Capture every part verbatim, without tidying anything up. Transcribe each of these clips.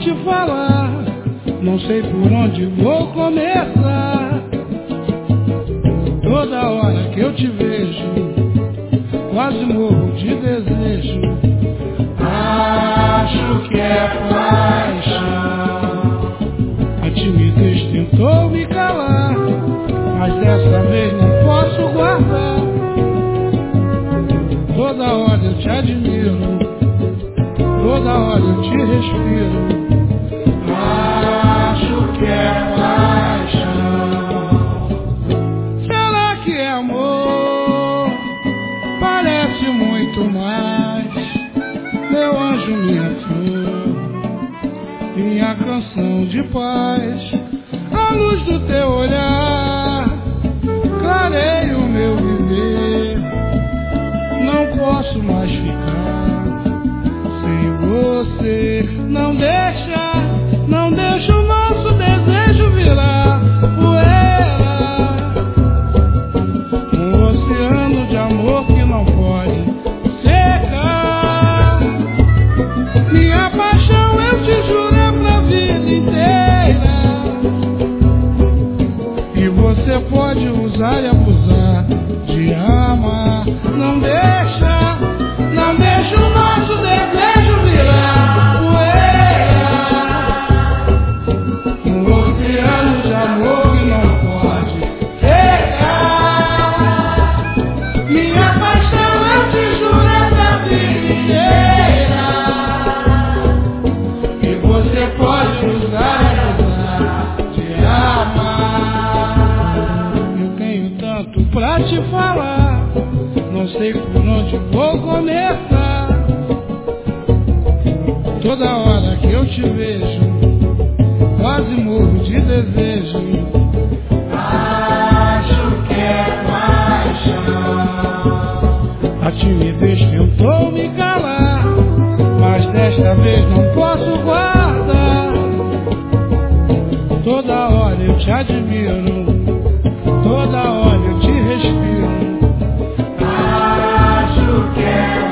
te falar, não sei por onde vou começar. Toda hora que eu te vejo, quase morro de desejo. Acho que é paixão. A timidez tentou me calar, mas dessa vez não posso guardar. Toda hora eu te admiro, toda hora eu te respiro. Acho que é paixão. Será que é amor? Parece muito mais. Meu anjo, minha flor, minha canção de paz. A luz do teu olhar clareia o meu viver. Não posso mais ficar sem você. Não deixa, não deixa o nosso desejo virar poeira. Um oceano de amor que não pode secar. Minha paixão eu te juro é pra vida inteira. E você pode usar e abusar de amar. Não deixa, não deixa o nosso desejo virar poeira. Um oceano de amor que não pode secar. Minha paixão eu te juro é pra vida inteira. E você pode usar e abusar de amar. Eu tenho tanto pra te falar, não sei por onde vou começar. Toda hora que eu te vejo, quase morro de desejo. Acho que é paixão. A timidez tentou me calar, mas desta vez não posso guardar. Toda hora eu te admiro, toda hora eu te respiro. Acho que é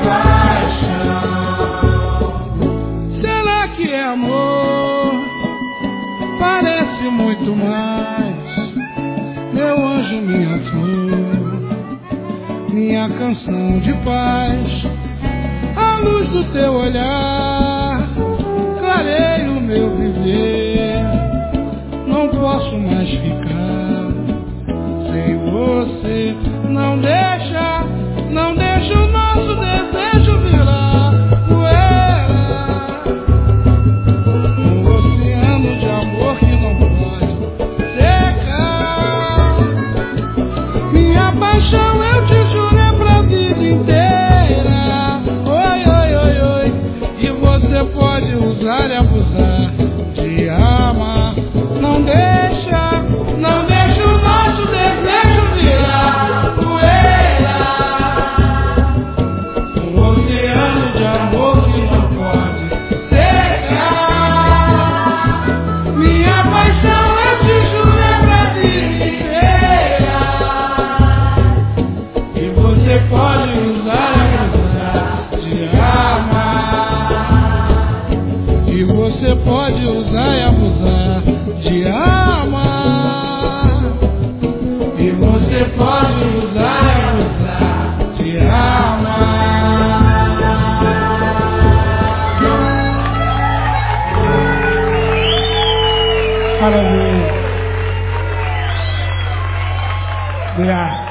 paixão. Será que é amor? Parece muito mais. Meu anjo, minha flor, minha canção de paz. A luz do teu olhar clareia o meu viver. Não posso mais ficar sem você. Não deixa, não deixa o nosso desejo virar poeira. Um oceano de amor que não pode secar. Minha paixão eu te juro é pra vida inteira. Oi, oi, oi, oi. E você pode usar e abusar de amar. Não deixa, não deixa o nosso desejo virar poeira. Um oceano de amor que não pode secar. Minha paixão eu te juro é pra vida inteira. E você pode usar e abusar de amar. E você pode usar e abusar de amar. E você pode usar e abusar de amar. Parabéns. Obrigado.